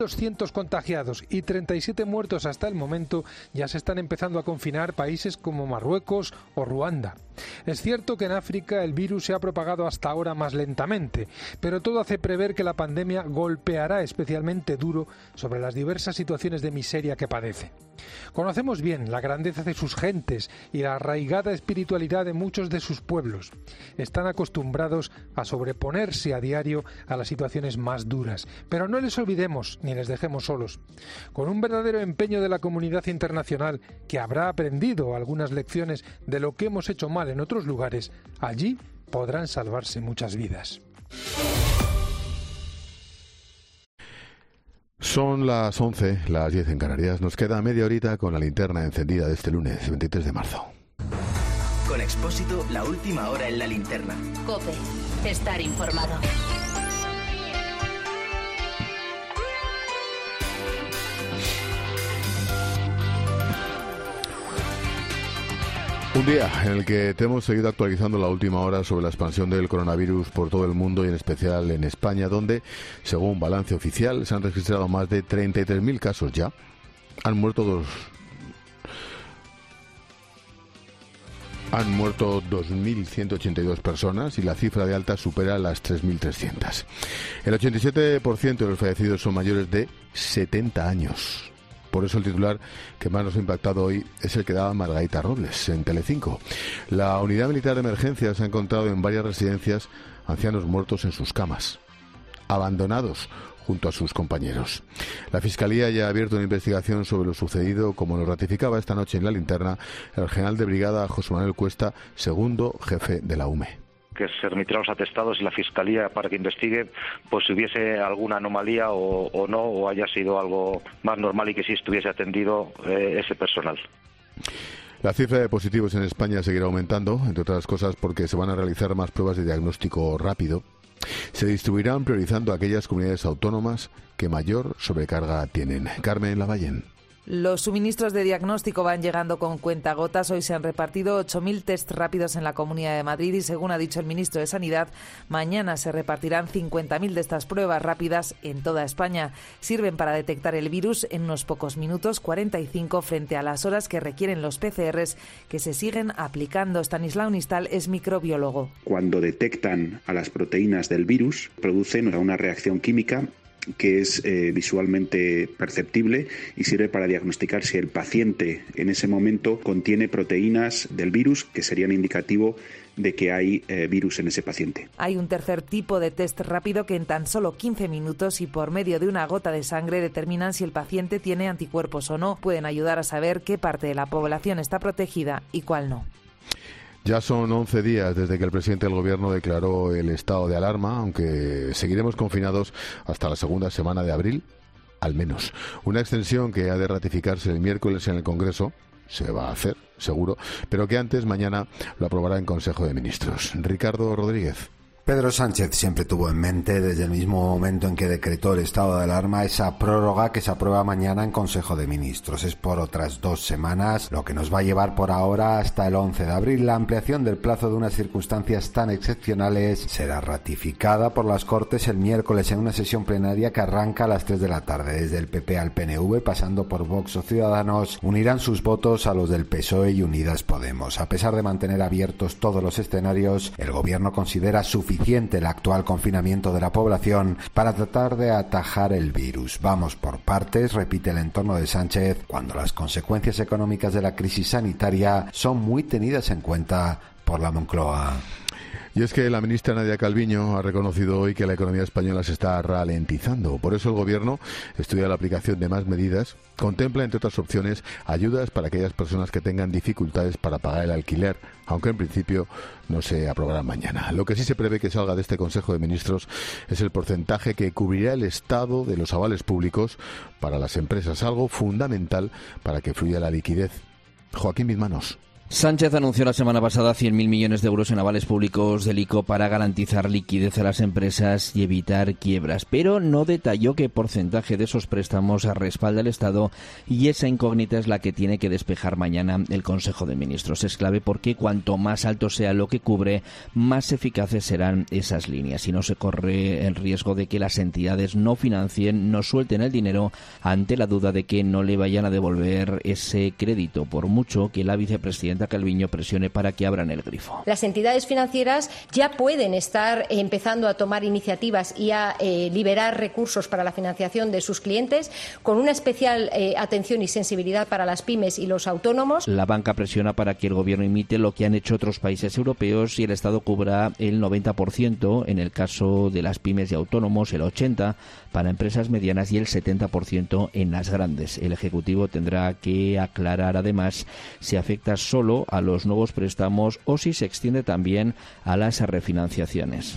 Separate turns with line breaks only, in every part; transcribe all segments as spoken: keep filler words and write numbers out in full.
doscientos contagiados y treinta y siete muertos hasta el momento, ya se están empezando a confinar países como Marruecos o Ruanda. Es cierto que en África el virus se ha propagado hasta ahora más lentamente, pero todo hace prever que la pandemia golpeará especialmente duro sobre las diversas situaciones de miseria que padece. Conocemos bien la grandeza de sus gentes y la arraigada espiritualidad de muchos de sus pueblos. Están acostumbrados a sobreponerse a diario a las situaciones más duras, pero no les olvidemos ni les dejemos solos. Con un verdadero empeño de la comunidad internacional, que habrá aprendido algunas lecciones de lo que hemos hecho mal en otros lugares, allí podrán salvarse muchas vidas.
Son las once, las diez en Canarias. Nos queda media horita con la linterna encendida de este lunes, veintitrés de marzo.
Con Expósito, la última hora en la linterna.
COPE. Estar informado.
Un día en el que te hemos seguido actualizando la última hora sobre la expansión del coronavirus por todo el mundo y en especial en España, donde, según balance oficial, se han registrado más de treinta y tres mil casos ya. Han muerto dos... Han muerto dos mil ciento ochenta y dos personas y la cifra de altas supera las tres mil trescientas. El ochenta y siete por ciento de los fallecidos son mayores de setenta años. Por eso el titular que más nos ha impactado hoy es el que daba Margarita Robles en Telecinco. La unidad militar de emergencias ha encontrado en varias residencias ancianos muertos en sus camas, abandonados junto a sus compañeros. La Fiscalía ya ha abierto una investigación sobre lo sucedido, como nos ratificaba esta noche en la linterna el general de brigada José Manuel Cuesta, segundo jefe de la U M E.
Que se remitirán los atestados y la Fiscalía para que investigue pues si hubiese alguna anomalía o, o no, o haya sido algo más normal y que sí estuviese atendido eh, ese personal.
La cifra de positivos en España seguirá aumentando, entre otras cosas porque se van a realizar más pruebas de diagnóstico rápido. Se distribuirán priorizando aquellas comunidades autónomas que mayor sobrecarga tienen. Carmen Lavallén.
Los suministros de diagnóstico van llegando con cuentagotas. Hoy se han repartido ocho mil test rápidos en la Comunidad de Madrid y, según ha dicho el ministro de Sanidad, mañana se repartirán cincuenta mil de estas pruebas rápidas en toda España. Sirven para detectar el virus en unos pocos minutos, cuarenta y cinco, frente a las horas que requieren los P C Rs, que se siguen aplicando. Stanislao Nistal es microbiólogo.
Cuando detectan a las proteínas del virus, producen una reacción química que es eh, visualmente perceptible y sirve para diagnosticar si el paciente en ese momento contiene proteínas del virus, que serían indicativo de que hay eh, virus en ese paciente.
Hay un tercer tipo de test rápido que en tan solo quince minutos y por medio de una gota de sangre determinan si el paciente tiene anticuerpos o no. Pueden ayudar a saber qué parte de la población está protegida y cuál no.
Ya son once días desde que el presidente del Gobierno declaró el estado de alarma, aunque seguiremos confinados hasta la segunda semana de abril, al menos. Una extensión que ha de ratificarse el miércoles en el Congreso, se va a hacer, seguro, pero que antes, mañana, lo aprobará en Consejo de Ministros. Ricardo Rodríguez.
Pedro Sánchez siempre tuvo en mente, desde el mismo momento en que decretó el estado de alarma, esa prórroga que se aprueba mañana en Consejo de Ministros. Es por otras dos semanas, lo que nos va a llevar por ahora hasta el once de abril. La ampliación del plazo de unas circunstancias tan excepcionales será ratificada por las Cortes el miércoles en una sesión plenaria que arranca a las tres de la tarde. Desde el P P al P N V, pasando por Vox o Ciudadanos, unirán sus votos a los del P S O E y Unidas Podemos. A pesar de mantener abiertos todos los escenarios, el Gobierno considera suficiente el actual confinamiento de la población para tratar de atajar el virus. Vamos por partes, repite el entorno de Sánchez, cuando las consecuencias económicas de la crisis sanitaria son muy tenidas en cuenta por la Moncloa.
Y es que la ministra Nadia Calviño ha reconocido hoy que la economía española se está ralentizando. Por eso el Gobierno estudia la aplicación de más medidas. Contempla, entre otras opciones, ayudas para aquellas personas que tengan dificultades para pagar el alquiler, aunque en principio no se aprobará mañana. Lo que sí se prevé que salga de este Consejo de Ministros es el porcentaje que cubrirá el Estado de los avales públicos para las empresas, algo fundamental para que fluya la liquidez. Joaquín Bizmanos.
Sánchez anunció la semana pasada cien mil millones de euros en avales públicos del I C O para garantizar liquidez a las empresas y evitar quiebras, pero no detalló qué porcentaje de esos préstamos respalda el Estado, y esa incógnita es la que tiene que despejar mañana el Consejo de Ministros. Es clave porque cuanto más alto sea lo que cubre, más eficaces serán esas líneas y no se corre el riesgo de que las entidades no financien, no suelten el dinero ante la duda de que no le vayan a devolver ese crédito, por mucho que la vicepresidenta Calviño presione para que abran el grifo.
Las entidades financieras ya pueden estar empezando a tomar iniciativas y a eh, liberar recursos para la financiación de sus clientes, con una especial eh, atención y sensibilidad para las pymes y los autónomos.
La banca presiona para que el gobierno imite lo que han hecho otros países europeos y el Estado cubra el noventa por ciento en el caso de las pymes y autónomos, el ochenta por ciento para empresas medianas y el setenta por ciento en las grandes. El Ejecutivo tendrá que aclarar además si afecta solo a los nuevos préstamos o si se extiende también a las refinanciaciones.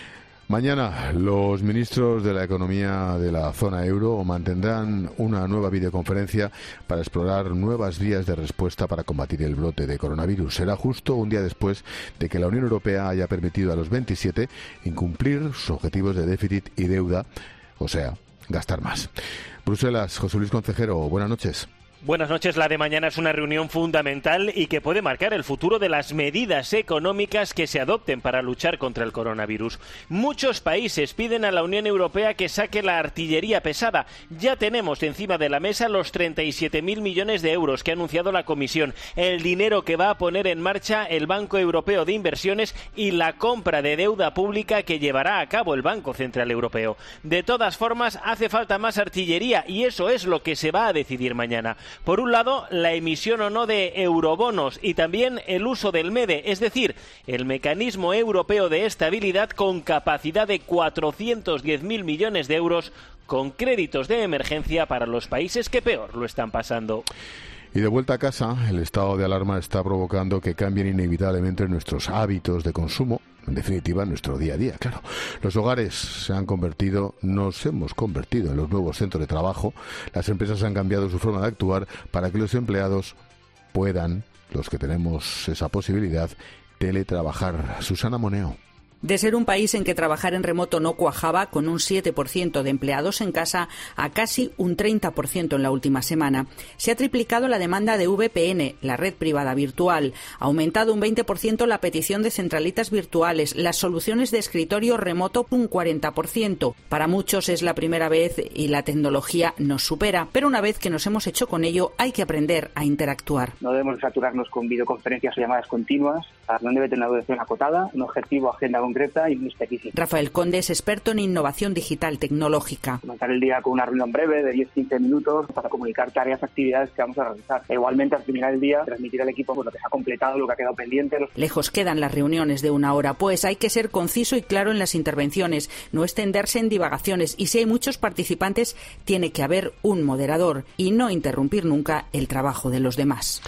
Mañana los ministros de la Economía de la zona euro mantendrán una nueva videoconferencia para explorar nuevas vías de respuesta para combatir el brote de coronavirus. Será justo un día después de que la Unión Europea haya permitido a los veintisiete incumplir sus objetivos de déficit y deuda, o sea, gastar más. Bruselas, José Luis Concejero, buenas noches.
Buenas noches. La de mañana es una reunión fundamental y que puede marcar el futuro de las medidas económicas que se adopten para luchar contra el coronavirus. Muchos países piden a la Unión Europea que saque la artillería pesada. Ya tenemos encima de la mesa los treinta y siete mil millones de euros que ha anunciado la Comisión, el dinero que va a poner en marcha el Banco Europeo de Inversiones y la compra de deuda pública que llevará a cabo el Banco Central Europeo. De todas formas, hace falta más artillería y eso es lo que se va a decidir mañana. Por un lado, la emisión o no de eurobonos y también el uso del MEDE, es decir, el Mecanismo Europeo de Estabilidad con capacidad de cuatrocientos diez mil millones de euros con créditos de emergencia para los países que peor lo están pasando.
Y de vuelta a casa, el estado de alarma está provocando que cambien inevitablemente nuestros hábitos de consumo, en definitiva nuestro día a día, claro. Los hogares se han convertido, nos hemos convertido en los nuevos centros de trabajo, las empresas han cambiado su forma de actuar para que los empleados puedan, los que tenemos esa posibilidad, teletrabajar. Susana Moneo.
De ser un país en que trabajar en remoto no cuajaba, con un siete por ciento de empleados en casa, a casi un treinta por ciento en la última semana. Se ha triplicado la demanda de V P N, la red privada virtual. Ha aumentado un veinte por ciento la petición de centralitas virtuales, las soluciones de escritorio remoto un cuarenta por ciento. Para muchos es la primera vez y la tecnología nos supera, pero una vez que nos hemos hecho con ello, hay que aprender a interactuar.
No debemos saturarnos con videoconferencias o llamadas continuas. No debe tener una duración acotada, un objetivo, agenda concreta y muy específica.
Rafael Conde es experto en innovación digital tecnológica.
Comenzar el día con una reunión breve de diez a quince minutos para comunicar tareas, actividades que vamos a realizar. E igualmente, al terminar el día, transmitir al equipo pues, lo que se ha completado, lo que ha quedado pendiente.
Lejos quedan las reuniones de una hora, pues hay que ser conciso y claro en las intervenciones, no extenderse en divagaciones y si hay muchos participantes, tiene que haber un moderador y no interrumpir nunca el trabajo de los demás.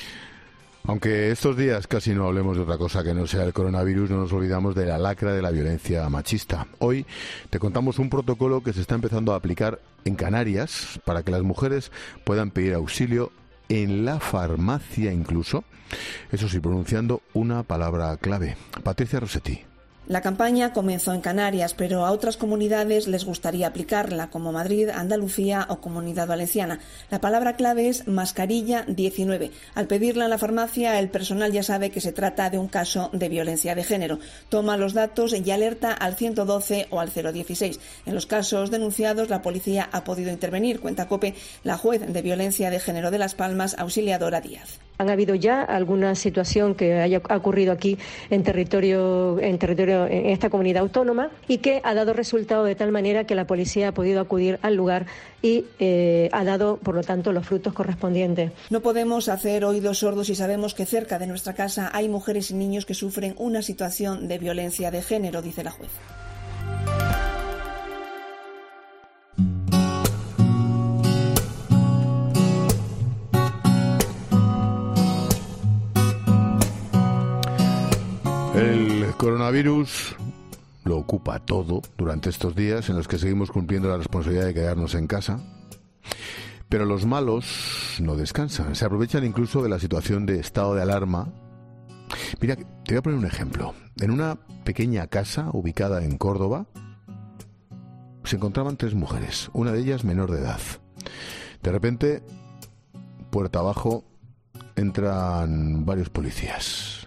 Aunque estos días casi no hablemos de otra cosa que no sea el coronavirus, no nos olvidamos de la lacra de la violencia machista. Hoy te contamos un protocolo que se está empezando a aplicar en Canarias para que las mujeres puedan pedir auxilio en la farmacia incluso, eso sí, pronunciando una palabra clave. Patricia Rossetti.
La campaña comenzó en Canarias, pero a otras comunidades les gustaría aplicarla, como Madrid, Andalucía o Comunidad Valenciana. La palabra clave es mascarilla diecinueve. Al pedirla en la farmacia, el personal ya sabe que se trata de un caso de violencia de género. Toma los datos y alerta al ciento doce o al cero dieciséis. En los casos denunciados, la policía ha podido intervenir, cuenta COPE, la juez de violencia de género de Las Palmas, Auxiliadora Díaz.
Han habido ya alguna situación que haya ocurrido aquí en territorio, en territorio, en esta comunidad autónoma y que ha dado resultado de tal manera que la policía ha podido acudir al lugar y eh, ha dado, por lo tanto, los frutos correspondientes.
No podemos hacer oídos sordos y sabemos que cerca de nuestra casa hay mujeres y niños que sufren una situación de violencia de género, dice la juez.
El coronavirus lo ocupa todo durante estos días en los que seguimos cumpliendo la responsabilidad de quedarnos en casa. Pero los malos no descansan. Se aprovechan incluso de la situación de estado de alarma Mira, te voy a poner un ejemplo. En una pequeña casa ubicada en Córdoba se encontraban tres mujeres, una de ellas menor de edad. De repente, puerta abajo, entran varios policías.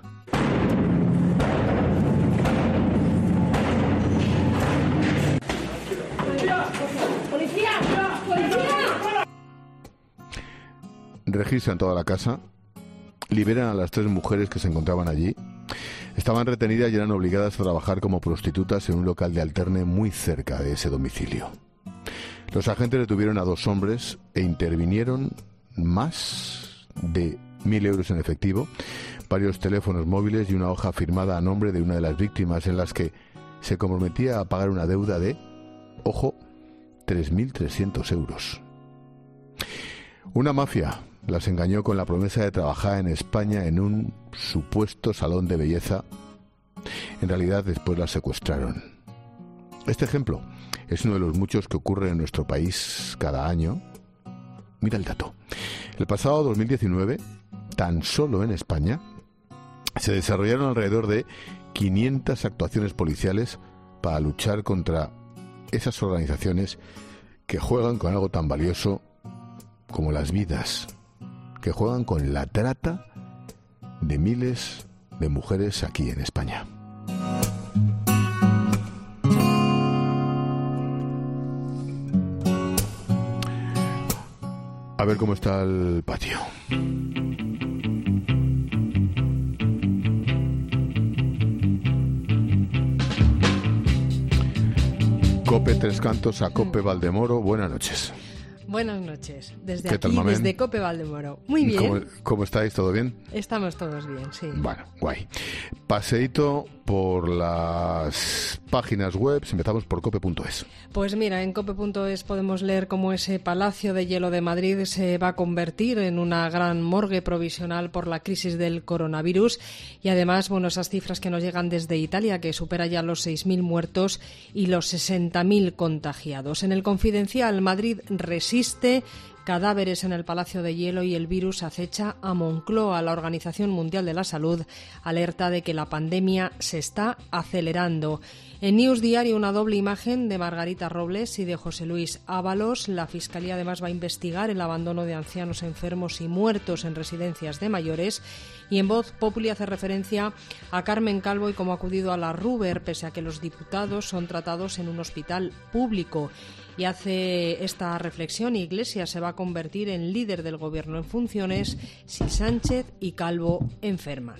Registran toda la casa, liberan a las tres mujeres que se encontraban allí. Estaban retenidas y eran obligadas a trabajar como prostitutas en un local de alterne muy cerca de ese domicilio. Los agentes detuvieron a dos hombres e intervinieron más de mil euros en efectivo, varios teléfonos móviles y una hoja firmada a nombre de una de las víctimas en las que se comprometía a pagar una deuda de, ojo, tres mil trescientos euros. Una mafia las engañó con la promesa de trabajar en España en un supuesto salón de belleza. En realidad, después las secuestraron. Este ejemplo es uno de los muchos que ocurren en nuestro país cada año. Mira el dato. El pasado dos mil diecinueve, tan solo en España, se desarrollaron alrededor de quinientas actuaciones policiales para luchar contra esas organizaciones que juegan con algo tan valioso como las vidas, que juegan con la trata de miles de mujeres aquí en España. A ver cómo está el patio. Cope Tres Cantos a Cope Valdemoro, buenas noches.
Buenas noches, desde
¿Qué
aquí,
tal,
desde Cope Valdemoro. Muy bien.
¿Cómo, ¿Cómo estáis? ¿Todo bien?
Estamos todos bien, sí.
Bueno, guay. Paseíto por las páginas web, empezamos por cope punto es.
Pues mira, en cope punto es podemos leer cómo ese Palacio de Hielo de Madrid se va a convertir en una gran morgue provisional por la crisis del coronavirus y además, bueno, esas cifras que nos llegan desde Italia, que supera ya los seis mil muertos y los sesenta mil contagiados. En el Confidencial, Madrid resiste, cadáveres en el Palacio de Hielo y el virus acecha a Moncloa. La Organización Mundial de la Salud alerta de que la pandemia se está acelerando. En News Diario, una doble imagen de Margarita Robles y de José Luis Ábalos. La Fiscalía además va a investigar el abandono de ancianos enfermos y muertos en residencias de mayores. Y en Voz Populi hace referencia a Carmen Calvo y cómo ha acudido a la Ruber, pese a que los diputados son tratados en un hospital público. Y hace esta reflexión: Iglesias se va a convertir en líder del gobierno en funciones si Sánchez y Calvo enferman.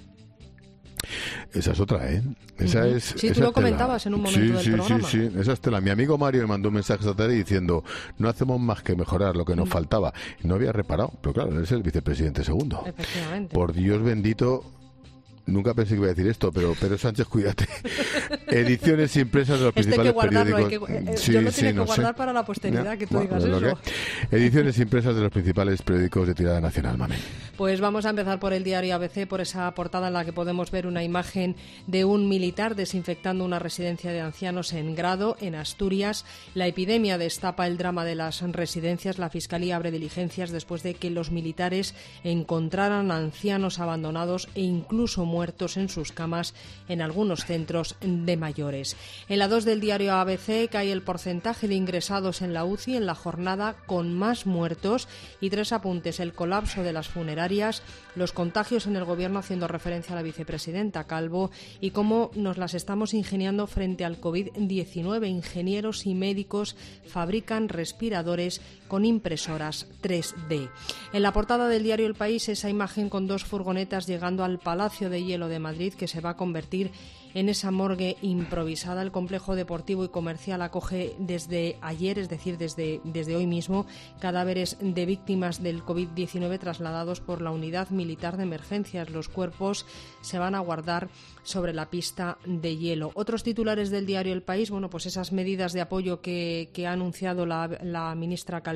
Esa es otra, ¿eh? Esa
uh-huh.
es.
Sí,
esa
tú lo
tela.
comentabas en un momento
sí,
del
sí,
programa.
Sí, sí, esa es tela. Mi amigo Mario me mandó un mensaje esta tarde diciendo: no hacemos más que mejorar lo que nos uh-huh. faltaba. No había reparado, pero claro, él es el vicepresidente segundo.
Efectivamente.
Por Dios bendito. Nunca pensé que iba a decir esto, pero Pedro Sánchez, cuídate. Ediciones impresas de los principales
este hay que guardarlo,
periódicos.
Hay que, eh,
sí,
yo lo
sí,
tiene
no
que guardar
sé.
para la posteridad,
ya,
que tú
bueno,
digas eso.
Que... Ediciones impresas de los principales periódicos de tirada nacional, mami.
Pues vamos a empezar por el diario A B C, por esa portada en la que podemos ver una imagen de un militar desinfectando una residencia de ancianos en Grado, en Asturias. La epidemia destapa el drama de las residencias. La Fiscalía abre diligencias después de que los militares encontraran ancianos abandonados e incluso muertos en sus camas en algunos centros de mayores. En la dos del diario A B C cae el porcentaje de ingresados en la U C I en la jornada con más muertos y tres apuntes: el colapso de las funerarias, los contagios en el gobierno, haciendo referencia a la vicepresidenta Calvo, y cómo nos las estamos ingeniando frente al covid diecinueve. Ingenieros y médicos fabrican respiradores con impresoras tres D. En la portada del diario El País, esa imagen con dos furgonetas llegando al Palacio de Hielo de Madrid, que se va a convertir en esa morgue improvisada. El complejo deportivo y comercial acoge desde ayer, es decir, desde, desde hoy mismo, cadáveres de víctimas del covid diecinueve trasladados por la Unidad Militar de Emergencias. Los cuerpos se van a guardar sobre la pista de hielo. Otros titulares del diario El País, bueno, pues esas medidas de apoyo que, que ha anunciado la, la ministra Calviño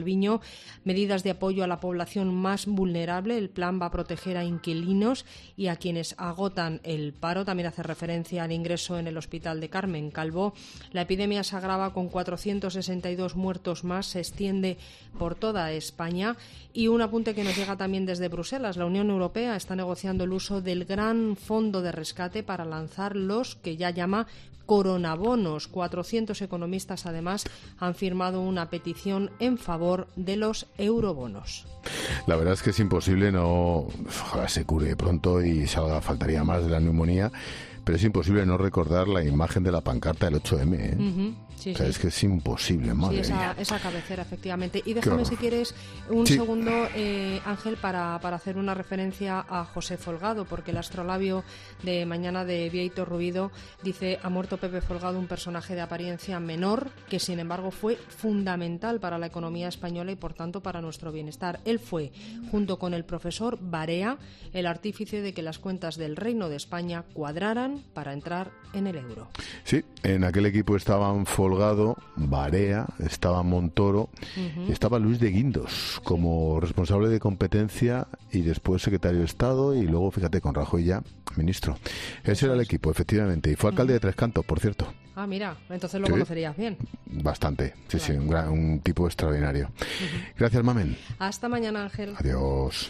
Calviño. Medidas de apoyo a la población más vulnerable. El plan va a proteger a inquilinos y a quienes agotan el paro. También hace referencia al ingreso en el hospital de Carmen Calvo. La epidemia se agrava con cuatrocientos sesenta y dos muertos más. Se extiende por toda España. Y un apunte que nos llega también desde Bruselas. La Unión Europea está negociando el uso del gran fondo de rescate para lanzar los que ya llama coronabonos. cuatrocientos economistas, además, han firmado una petición en favor de los eurobonos.
La verdad es que es imposible, no, ojalá se cure pronto y salga, faltaría más de la neumonía, pero es imposible no recordar la imagen de la pancarta del ocho eme, ¿eh?
Uh-huh. Sí,
o sea,
sí.
es que es imposible, madre
sí, esa,
mía.
esa cabecera, efectivamente. Y déjame, si quieres, un
sí.
segundo, eh, Ángel, para, para hacer una referencia a José Folgado, porque el astrolabio de mañana de Bieito Rubido dice: ha muerto Pepe Folgado, un personaje de apariencia menor, que sin embargo fue fundamental para la economía española y por tanto para nuestro bienestar. Él fue, junto con el profesor Barea, el artífice de que las cuentas del Reino de España cuadraran para entrar en el euro.
Sí, en aquel equipo estaban Folgado, Barea, estaba Montoro, uh-huh. y estaba Luis de Guindos como responsable de competencia y después secretario de Estado y luego, fíjate, con Rajoy ya ministro. Ese era el equipo, efectivamente, y fue alcalde uh-huh. de Tres Cantos, por cierto.
Ah, mira, entonces lo
sí,
conocerías bien.
Bastante, sí,
claro.
sí, un, gran, un tipo extraordinario. Uh-huh. Gracias, Mamen.
Hasta mañana, Ángel.
Adiós.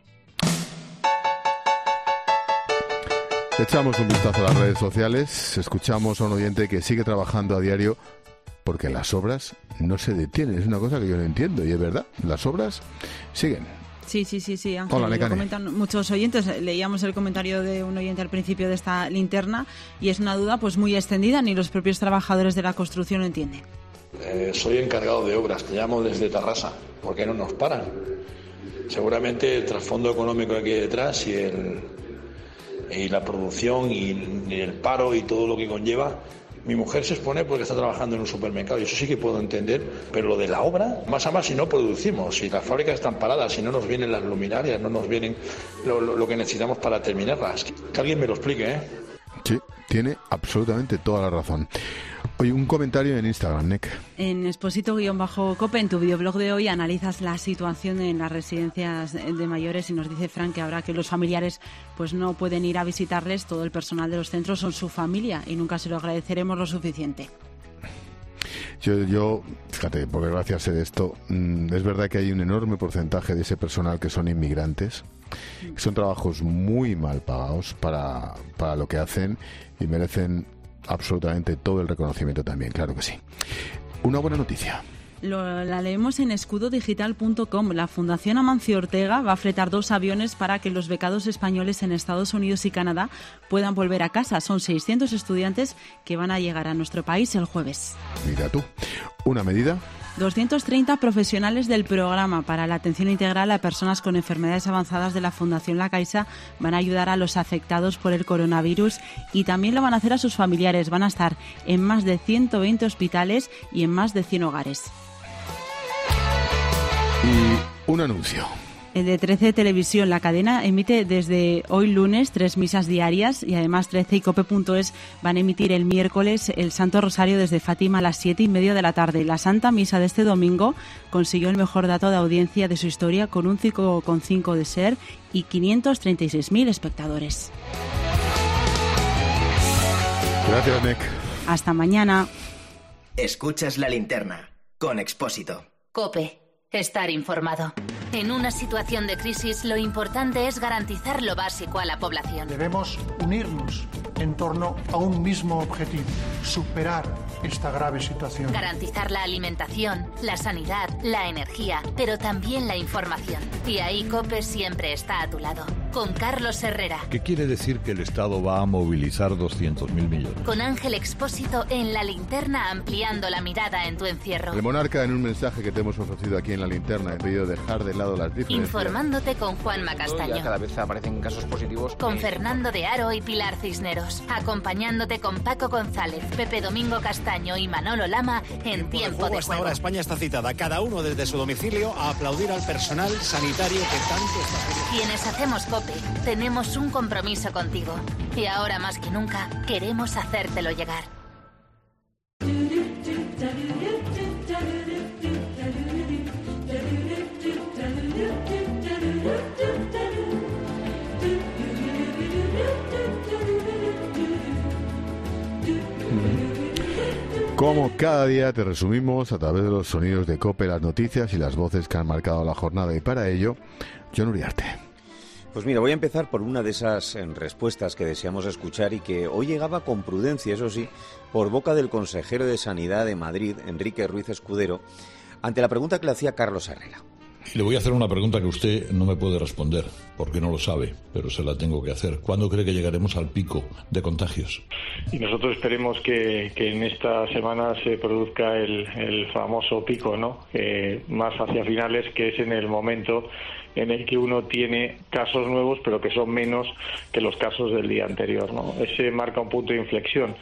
Echamos un vistazo a las redes sociales, escuchamos a un oyente que sigue trabajando a diario porque las obras no se detienen. Es una cosa que yo no entiendo y es verdad, las obras siguen.
Sí, sí, sí, sí, Ángel.
Hola,
lo comentan muchos oyentes. Leíamos el comentario de un oyente al principio de esta linterna y es una duda pues muy extendida, ni los propios trabajadores de la construcción lo entienden.
Eh, soy encargado de obras, te llamo desde Tarrasa. ¿Por qué no nos paran? Seguramente el trasfondo económico que hay detrás y el... y la producción y el paro y todo lo que conlleva. Mi mujer se expone porque está trabajando en un supermercado y eso sí que puedo entender, pero lo de la obra, más a más si no producimos, si las fábricas están paradas, si no nos vienen las luminarias, no nos vienen lo, lo, lo que necesitamos para terminarlas. Que alguien me lo explique, ¿eh?
Sí, tiene absolutamente toda la razón. Oye, un comentario en Instagram, Nick.
En Expósito-Cope, en tu videoblog de hoy, analizas la situación en las residencias de mayores y nos dice Frank que ahora que los familiares pues no pueden ir a visitarles, todo el personal de los centros son su familia y nunca se lo agradeceremos lo suficiente.
Yo, yo, fíjate, por desgracia sé de esto, es verdad que hay un enorme porcentaje de ese personal que son inmigrantes, que son trabajos muy mal pagados para, para lo que hacen y merecen absolutamente todo el reconocimiento también, claro que sí. Una buena noticia.
Lo, la leemos en escudo digital punto com. La Fundación Amancio Ortega va a fletar dos aviones para que los becados españoles en Estados Unidos y Canadá puedan volver a casa. Son seiscientos estudiantes que van a llegar a nuestro país el jueves.
Mira tú, una medida.
doscientos treinta profesionales del programa para la atención integral a personas con enfermedades avanzadas de la Fundación La Caixa van a ayudar a los afectados por el coronavirus y también lo van a hacer a sus familiares. Van a estar en más de ciento veinte hospitales y en más de cien hogares.
Y un anuncio.
El de trece Televisión, la cadena, emite desde hoy lunes tres misas diarias y además trece y cope punto es van a emitir el miércoles el Santo Rosario desde Fátima a las siete y media de la tarde. La Santa Misa de este domingo consiguió el mejor dato de audiencia de su historia con un cinco coma cinco de SER y quinientos treinta y seis mil espectadores.
Gracias, Nick.
Hasta mañana.
Escuchas La Linterna con Expósito.
COPE. Estar informado. En una situación de crisis, lo importante es garantizar lo básico a la población.
Debemos unirnos en torno a un mismo objetivo: superar esta grave situación.
Garantizar la alimentación, la sanidad, la energía, pero también la información. Y ahí COPE siempre está a tu lado. Con Carlos Herrera.
¿Qué quiere decir que el Estado va a movilizar doscientos mil millones?
Con Ángel Expósito en La Linterna, ampliando la mirada en tu encierro.
El monarca, en un mensaje que te hemos ofrecido aquí en La Linterna, ha pedido dejar de lado las diferencias.
Informándote con Juanma Castaño.
Ya cada vez aparecen casos positivos.
Con Fernando de Aro y Pilar Cisneros. Acompañándote con Paco González, Pepe Domingo Castaño y Manolo Lama en Tiempo de Juego.
Hasta ahora España está citada, cada uno desde su domicilio, a aplaudir al personal sanitario que tanto está...
Quienes hacemos COPE, tenemos un compromiso contigo. Y ahora más que nunca, queremos hacértelo llegar.
Como cada día te resumimos a través de los sonidos de COPE las noticias y las voces que han marcado la jornada, y para ello, Jon Uriarte.
Pues mira, voy a empezar por una de esas eh, respuestas que deseamos escuchar y que hoy llegaba con prudencia, eso sí, por boca del consejero de Sanidad de Madrid, Enrique Ruiz Escudero, ante la pregunta que le hacía Carlos Herrera.
Y le voy a hacer una pregunta que usted no me puede responder, porque no lo sabe, pero se la tengo que hacer. ¿Cuándo cree que llegaremos al pico de contagios?
Y nosotros esperemos que, que en esta semana se produzca el, el famoso pico, ¿no? Eh, más hacia finales, que es en el momento en el que uno tiene casos nuevos, pero que son menos que los casos del día anterior, ¿no? Ese marca un punto de inflexión.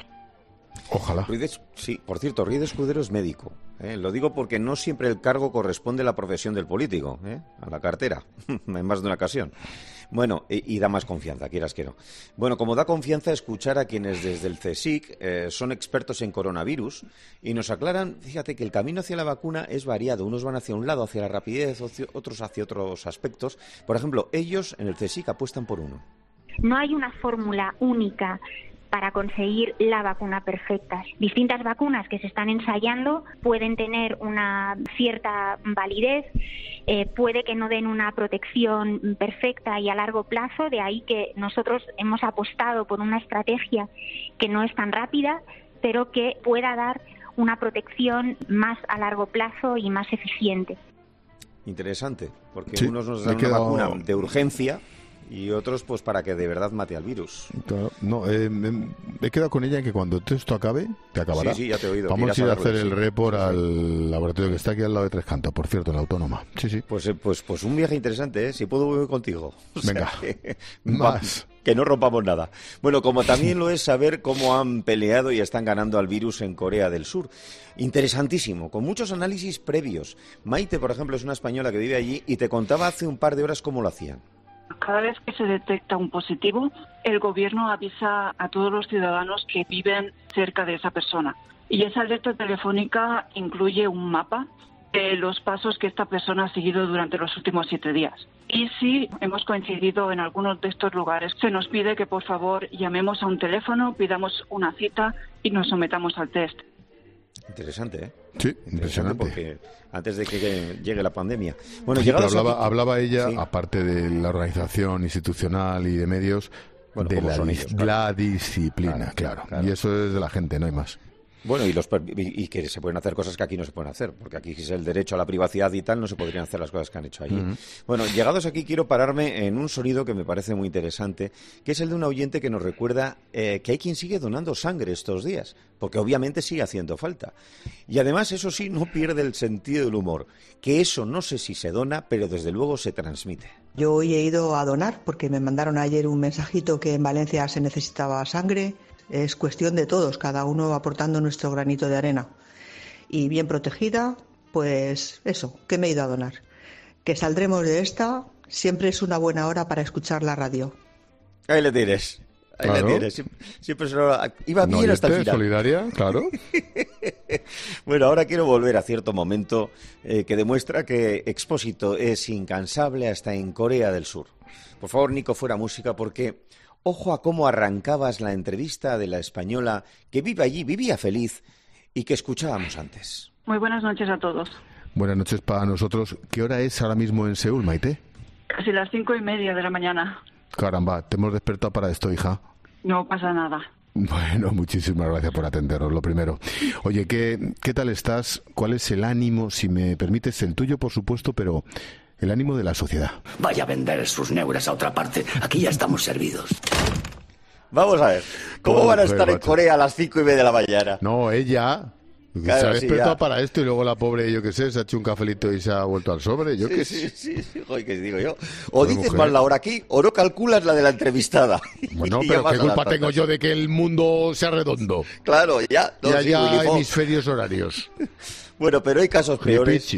Ojalá.
Ruiz, sí, por cierto, Ruiz Escudero es médico. ¿eh? Lo digo porque no siempre el cargo corresponde a la profesión del político, ¿eh? a la cartera, en más de una ocasión. Bueno, y, y da más confianza, quieras que no. Bueno, como da confianza escuchar a quienes desde el CSIC eh, son expertos en coronavirus y nos aclaran, fíjate, que el camino hacia la vacuna es variado. Unos van hacia un lado, hacia la rapidez, otros hacia otros aspectos. Por ejemplo, ellos en el CSIC apuestan por uno.
No hay una fórmula única para conseguir la vacuna perfecta. Distintas vacunas que se están ensayando pueden tener una cierta validez, eh, puede que no den una protección perfecta y a largo plazo, de ahí que nosotros hemos apostado por una estrategia que no es tan rápida, pero que pueda dar una protección más a largo plazo y más eficiente.
Interesante, porque
sí,
unos nos dan
una
quedado... vacuna de urgencia y otros pues para que de verdad mate al virus.
Claro, no, eh, me, he quedado con ella en que cuando esto acabe, te acabará.
Sí, sí, ya te he oído.
Vamos a ir a hacer
Ruiz,
el
sí.
report
sí,
al
sí.
laboratorio que está aquí al lado de Tres Cantos, por cierto, en la Autónoma. Sí, sí.
Pues, pues, pues un viaje interesante, ¿eh? Si puedo voy contigo. O
Venga,
sea que,
más.
Que no rompamos nada. Bueno, como también lo es saber cómo han peleado y están ganando al virus en Corea del Sur. Interesantísimo, con muchos análisis previos. Maite, por ejemplo, es una española que vive allí y te contaba hace un par de horas cómo lo hacían.
Cada vez que se detecta un positivo, el gobierno avisa a todos los ciudadanos que viven cerca de esa persona. Y esa alerta telefónica incluye un mapa de los pasos que esta persona ha seguido durante los últimos siete días. Y si hemos coincidido en algunos de estos lugares, se nos pide que por favor llamemos a un teléfono, pidamos una cita y nos sometamos al test.
Interesante, ¿eh?
Sí,
Interesante,
impresionante.
Porque antes de que llegue la pandemia. Bueno,
sí, pero hablaba,
aquí...
hablaba ella,
sí.
aparte de la organización institucional y de medios,
bueno,
de la,
ellos,
la
claro.
disciplina, claro, claro. claro. Y eso es de la gente, no hay más.
Bueno, y, los, y, y que se pueden hacer cosas que aquí no se pueden hacer, porque aquí es el derecho a la privacidad y tal, no se podrían hacer las cosas que han hecho allí. Uh-huh. Bueno, llegados aquí quiero pararme en un sonido que me parece muy interesante, que es el de un oyente que nos recuerda eh, que hay quien sigue donando sangre estos días, porque obviamente sigue haciendo falta. Y además, eso sí, no pierde el sentido del humor, que eso no sé si se dona, pero desde luego se transmite.
Yo hoy he ido a donar, porque me mandaron ayer un mensajito que en Valencia se necesitaba sangre. Es cuestión de todos, cada uno aportando nuestro granito de arena. Y bien protegida, pues eso, que me he ido a donar. Que saldremos de esta, siempre es una buena hora para escuchar la radio.
Ahí le tienes, ahí claro. le tienes. Siempre, siempre se lo... Iba bien
no,
hasta el final.
Solidaria, claro.
Bueno, ahora quiero volver a cierto momento eh, que demuestra que Expósito es incansable hasta en Corea del Sur. Por favor, Nico, fuera música, porque... Ojo a cómo arrancabas la entrevista de la española que vive allí, vivía feliz y que escuchábamos antes.
Muy buenas noches a todos.
Buenas noches para nosotros. ¿Qué hora es ahora mismo en Seúl, Maite?
Casi las cinco y media de la mañana.
Caramba, te hemos despertado para esto, hija.
No pasa nada.
Bueno, muchísimas gracias por atendernos, lo primero. Oye, ¿qué, qué tal estás? ¿Cuál es el ánimo, si me permites, el tuyo, por supuesto, pero... el ánimo de la sociedad?
Vaya a vender sus neuras a otra parte. Aquí ya estamos servidos.
Vamos a ver. ¿Cómo oh, van a estar en Corea a las cinco y media de la mañana?
No, ella... Claro, se ha despertado sí, para esto y luego la pobre, yo qué sé, se ha hecho un cafelito y se ha vuelto al sobre. Yo
sí,
qué
sí,
sé.
Sí, sí, joder, ¿qué digo yo? O dices mujer. Mal la hora aquí o no calculas la de la entrevistada.
Bueno, pero ¿qué culpa tengo yo de que el mundo sea redondo?
Claro, ya.
No, y haya sí, hemisferios horarios.
Bueno, pero hay casos peores.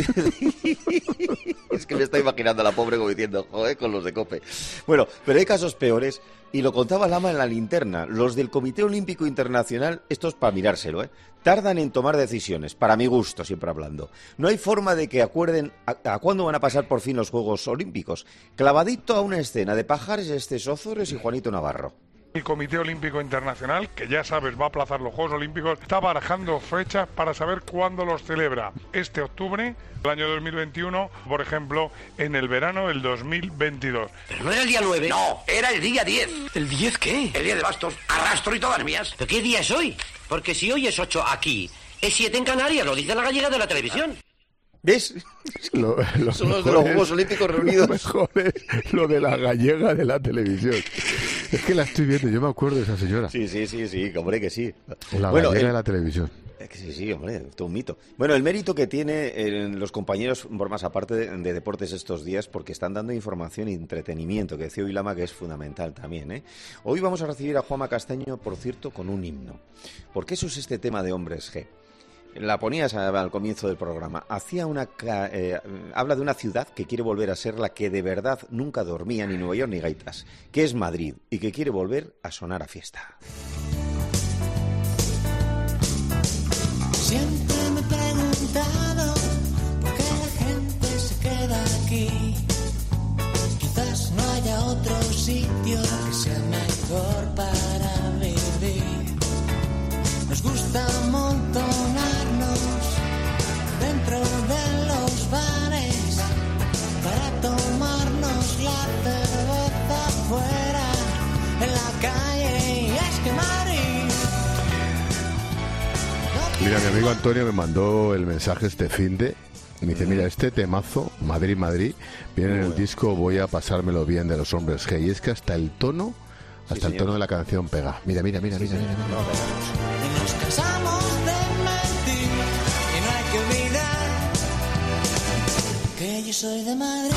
Es
que me estoy imaginando a la pobre como diciendo, joder, con los de COPE. Bueno, pero hay casos peores, y lo contaba Lama en la linterna. Los del Comité Olímpico Internacional, estos para mirárselo, ¿eh? Tardan en tomar decisiones, para mi gusto, siempre hablando. No hay forma de que acuerden a, a cuándo van a pasar por fin los Juegos Olímpicos. Clavadito a una escena de Pajares, Estes Ozores y Juanito Navarro.
El Comité Olímpico Internacional, que ya sabes va a aplazar los Juegos Olímpicos, está barajando fechas para saber cuándo los celebra. Este octubre, el año dos mil veintiuno, por ejemplo, en el verano del dos mil veintidós.
¿Pero no era el día nueve? No, era el día diez. ¿El diez qué? El día de bastos, arrastro y todas mías.
¿Pero qué día es hoy? Porque si hoy es ocho aquí, es siete en Canarias, lo dice la gallega de la televisión.
¿Ves?
Lo, lo
Son los de los Juegos Olímpicos reunidos.
Lo mejor es lo de la gallega de la televisión. Es que la estoy viendo, yo me acuerdo de esa señora.
Sí, sí, sí, sí, hombre, que sí.
La
bueno,
gallega
el...
de la televisión.
Es que sí, sí, hombre, todo un mito. Bueno, el mérito que tienen los compañeros, por más aparte de, de deportes estos días, porque están dando información y entretenimiento, que decía Oilama que es fundamental también, ¿eh? Hoy vamos a recibir a Juanma Castaño, por cierto, con un himno. Porque eso es este tema de Hombres G. La ponías al comienzo del programa. Hacía una eh, habla de una ciudad que quiere volver a ser la que de verdad nunca dormía, ni Nueva York ni gaitas, que es Madrid, y que quiere volver a sonar a fiesta.
Siempre me he preguntado por qué la gente se queda aquí. Quizás no haya otro sitio que sea mejor para vivir. Nos gusta amontonarnos dentro de los bares para tomarnos la cerveza afuera en la calle. Y es que Madrid...
Mira, mi amigo Antonio me mandó el mensaje este finde. Me dice, mira, este temazo, Madrid, Madrid, viene en el disco Voy a pasármelo bien de los Hombres G. Y es que hasta el tono, hasta sí, el tono de la canción pega. Mira, mira, mira, sí, mira, mira, mira, mira.
Nos cansamos de mentir y no hay que olvidar que yo soy de Madrid.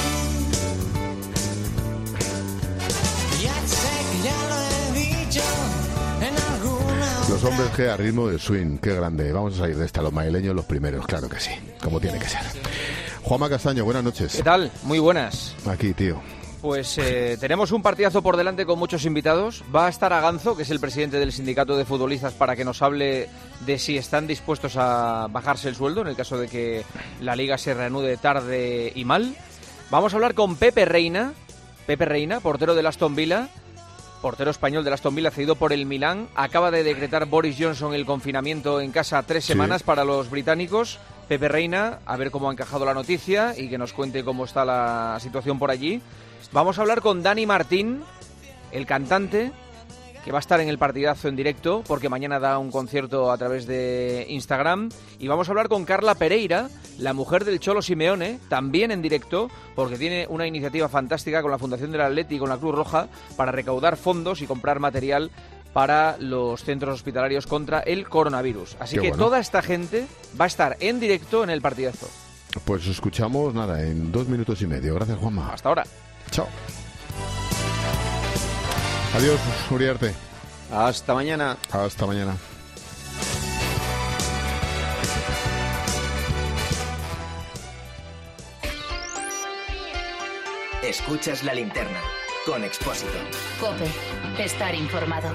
Ya sé que ya lo he dicho en alguna otra.
Los Hombres G a ritmo de swing, qué grande. Vamos a salir de esta, los madrileños los primeros, claro que sí, como tiene que ser. Juanma Castaño, buenas noches.
¿Qué tal? Muy buenas.
Aquí, tío.
Pues eh, tenemos un partidazo por delante con muchos invitados. Va a estar Aganzo, que es el presidente del sindicato de futbolistas, para que nos hable de si están dispuestos a bajarse el sueldo en el caso de que la liga se reanude tarde y mal. Vamos a hablar con Pepe Reina, Pepe Reina, portero del Aston Villa, portero español del Aston Villa, cedido por el Milán. Acaba de decretar Boris Johnson el confinamiento en casa tres semanas sí. para los británicos. Pepe Reina, a ver cómo ha encajado la noticia y que nos cuente cómo está la situación por allí. Vamos a hablar con Dani Martín, el cantante, que va a estar en el partidazo en directo, porque mañana da un concierto a través de Instagram. Y vamos a hablar con Carla Pereira, la mujer del Cholo Simeone, también en directo, porque tiene una iniciativa fantástica con la Fundación del Atleti y con la Cruz Roja para recaudar fondos y comprar material para los centros hospitalarios contra el coronavirus. Así Qué que bueno. Toda esta gente va a estar en directo en el partidazo.
Pues escuchamos, nada, en dos minutos y medio. Gracias, Juanma.
Hasta ahora.
Chao. Adiós, Uriarte.
Hasta mañana.
Hasta mañana.
Escuchas La Linterna con Expósito.
COPE. Estar informado.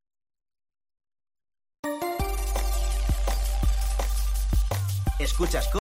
Escuchas